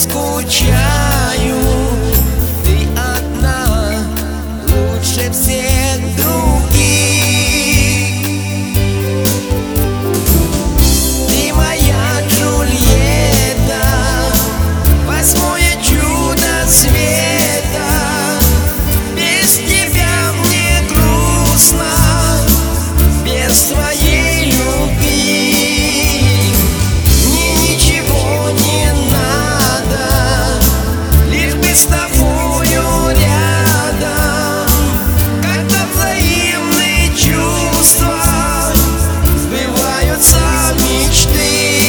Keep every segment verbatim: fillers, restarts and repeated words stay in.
скучаю. Ты одна, лучше всех других. Ты моя Джульетта, восьмое чудо света. Без тебя мне грустно, без твоей любви. Мне ничего не надо, лишь бы с тобою рядом. Когда взаимные чувства, сбываются мечты.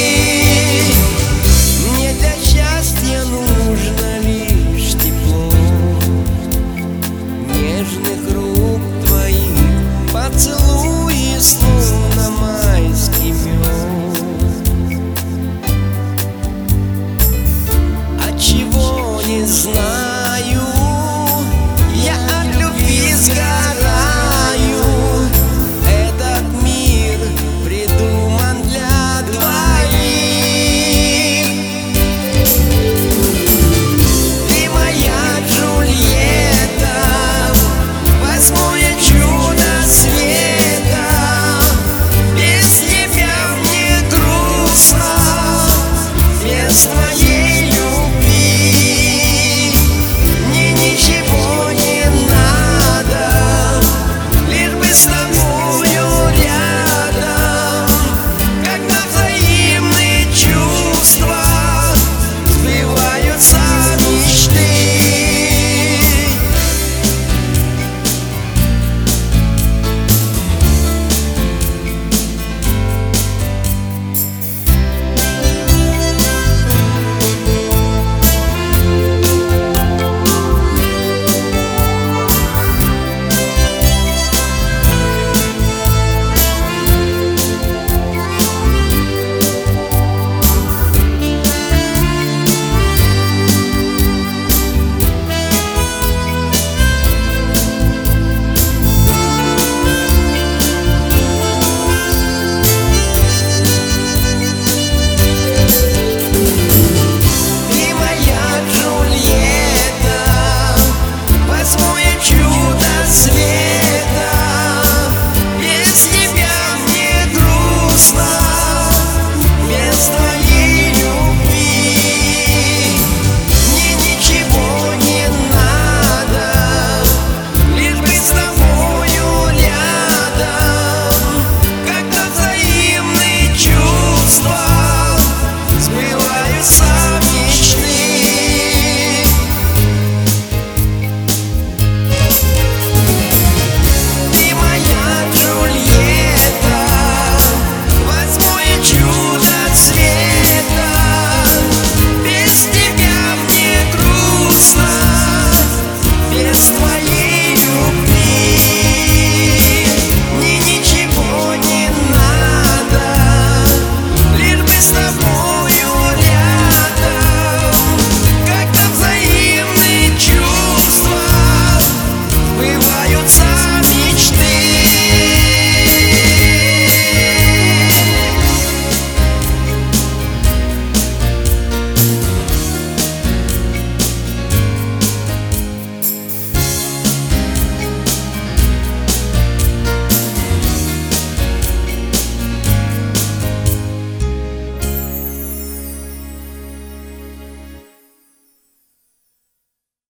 Мне для счастья нужно лишь тепло нежных рук твоих, поцелуи, словно майский мед. Отчего не знаю,